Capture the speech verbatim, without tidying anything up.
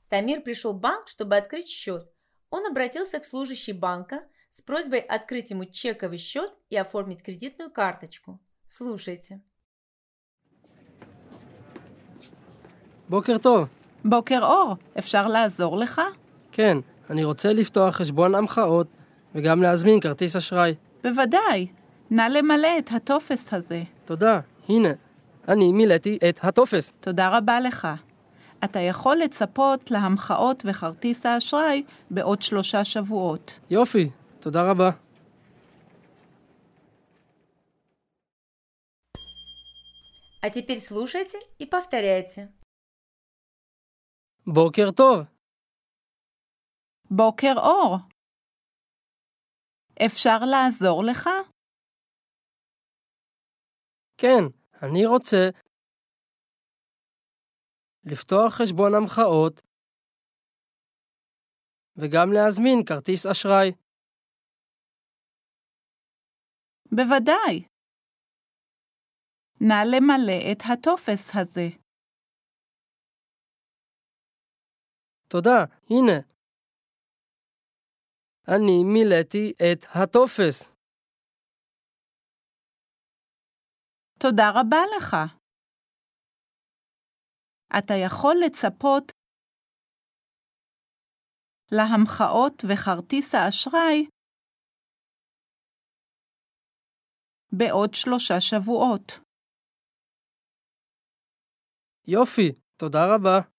Тамир пришел в банк, чтобы открыть счет. Он обратился к служащей банка с просьбой открыть ему чековый счет и оформить кредитную карточку. Слушайте. בוקר טוב. בוקר אור, אפשר לעזור לך? כן, אני רוצה לפתוח חשבון המחאות וגם להזמין כרטיס אשראי. בוודאי. נא למלא את הטופס הזה. תודה, הנה, אני מילאתי את הטופס. תודה רבה לך. אתה יכול לצפות להמחאות וכרטיס האשראי בעוד שלושה שבועות. יופי, תודה רבה. А теперь слушайте и повторяйте. בוקר טוב. בוקר אור. אפשר לעזור לך? כן, אני רוצה לפתוח חשבון המחאות וגם להזמין כרטיס אשראי. בוודאי. נא למלא את הטופס הזה. תודה, הנה. אני מילאתי את הטופס. תודה רבה לך. אתה יכול לצפות להמחאות וכרטיס האשראי בעוד שלושה שבועות. יופי, תודה רבה.